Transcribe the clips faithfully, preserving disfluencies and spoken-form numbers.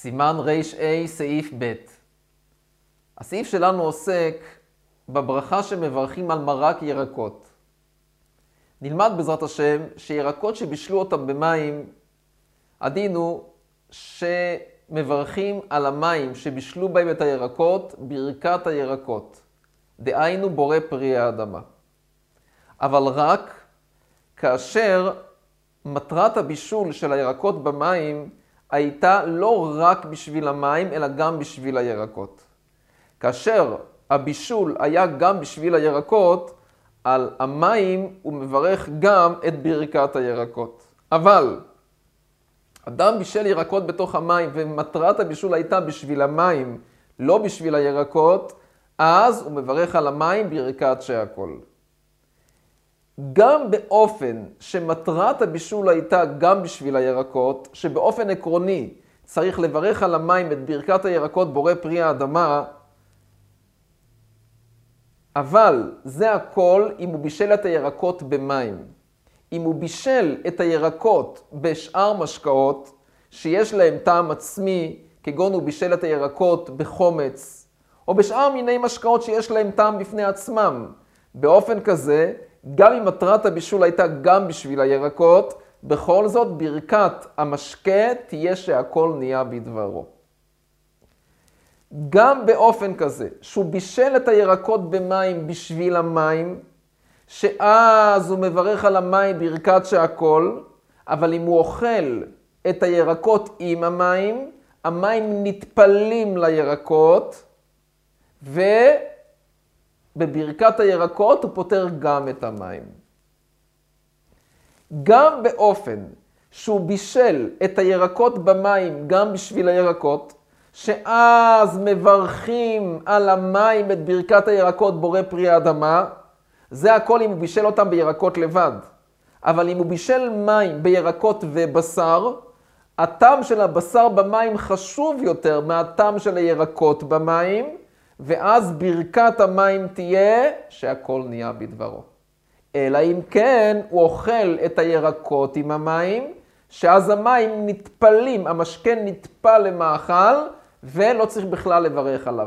סימן ר'a סעיף ב'. הסעיף שלנו עוסק בברכה שמברכים על מרק ירקות. נלמד בעזרת השם שירקות שבישלו אותם במים, הדין הוא שמברכים על המים שבישלו בהם את הירקות ברכת הירקות. דהיינו בורא פרי האדמה. אבל רק כאשר מטרת הבישול של הירקות במים הייתה לא רק בשביל המים, אלא גם בשביל הירקות. כאשר הבישול היה גם בשביל הירקות, על המים הוא מברך גם את ברכת הירקות. אבל אדם בישל ירקות בתוך המים, ומטרת הבישול הייתה בשביל המים, לא בשביל הירקות, אז הוא מברך על המים ברכת שהכל. גם באופן שמטרת הבישול הייתה גם בשביל הירקות, שבאופן עקרוני צריך לברך על המים את ברכת הירקות בורא פרי האדמה, אבל זה הכל אם הוא בישל את הירקות במים. אם הוא בישל את הירקות בשאר משקאות שיש להם טעם עצמי, כגון הוא בישל את הירקות בחומץ, או בשאר מיני משקאות שיש להם טעם בפני עצמם, באופן כזה, גם אם מטרת הבישול הייתה גם בשביל הירקות, בכל זאת ברכת המשקה תהיה שהכל נהיה בדברו. גם באופן כזה, שהוא בישל את הירקות במים בשביל המים, שאז הוא מברך על המים ברכת שהכל, אבל אם הוא אוכל את הירקות עם המים, המים נטפלים לירקות, ובברכת הירקות הוא פותר גם את המים. גם באופן שהוא בישל את הירקות במים גם בשביל הירקות, שאז מברכים על המים את ברכת הירקות בורא פרי האדמה, זה הכל אם הוא בישל אותם בירקות לבד. אבל אם הוא בישל מים בירקות ובשר, הטעם של הבשר במים חשוב יותר מהטעם של הירקות במים, ואז ברכת המים תהיה שהכל נהיה בדברו. אלא אם כן הוא אוכל את הירקות עם המים, שאז המים נטפלים, המשקה נטפל למאכל, ולא צריך בכלל לברך עליו.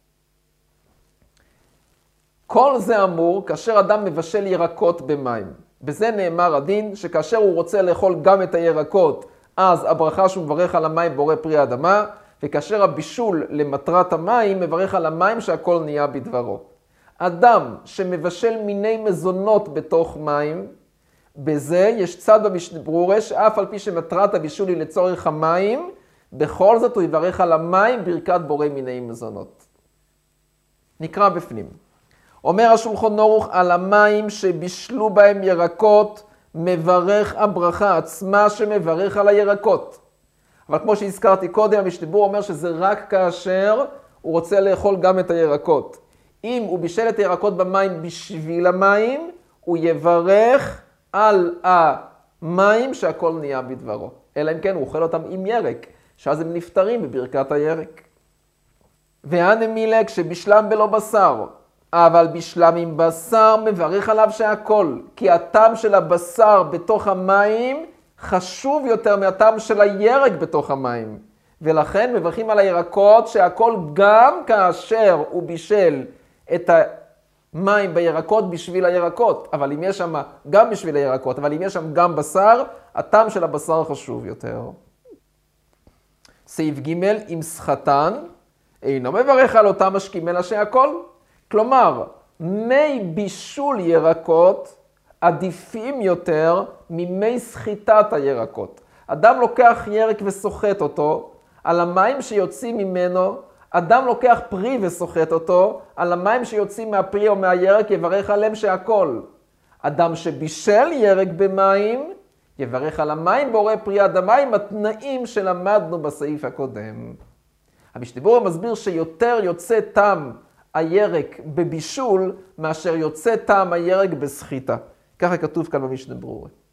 כל זה אמור כאשר אדם מבשל ירקות במים. בזה נאמר הדין שכאשר הוא רוצה לאכול גם את הירקות, אז הברכה שהוא מברך על המים בורא פרי האדמה, וכאשר הבישול למטרת המים מברך על המים שהכל נהיה בדברו. אדם שמבשל מיני מזונות בתוך מים, בזה יש צד במשנה ברורה שאף על פי שמטרת הבישול היא לצורך המים, בכל זאת הוא יברך על המים ברכת בורא מיני מזונות. נקרא בפנים. אומר השולחן ערוך על המים שבישלו בהם ירקות, מברך הברכה עצמה שמברך על הירקות. אבל כמו שהזכרתי קודם, המשנה ברורה אומר שזה רק כאשר הוא רוצה לאכול גם את הירקות. אם הוא בישל את הירקות במים בשביל המים, הוא יברך על המים שהכל נהיה בדברו. אלא אם כן הוא אוכל אותם עם ירק, שאז הם נפטרים בברכת הירק. והנמילה כשבישלם בלא בשר, אבל בישלם עם בשר מברך עליו שהכל, כי הטעם של הבשר בתוך המים חשוב יותר מהטעם של הירק בתוך המים. ולכן מברכים על הירקות שהכל גם כאשר הוא בישל את המים בירקות בשביל הירקות, אבל אם יש שם גם בשביל הירקות, אבל אם יש שם גם בשר, הטעם של הבשר חשוב יותר. סעיף ג' עם סחטן, אינו מברך על אותם משקים אלא שהכל. כלומר, מי בישול ירקות עדיפים יותר ממי סחיטת הירקות. אדם לוקח ירק וסוחט אותו, על המים שיוצאים ממנו, אדם לוקח פרי וסוחט אותו, על המים שיוצאים מהפרי או מהירק יברך עליהם שהכל. אדם שבישל ירק במים, יברך על המים בורא פרי האדמה עם התנאים שלמדנו בסעיף הקודם. המשנה ברורה מסביר שיותר יוצא טעם הירק בבישול, מאשר יוצא טעם הירק בסחיטה. ככה כתוב כאן במשנה ברורה.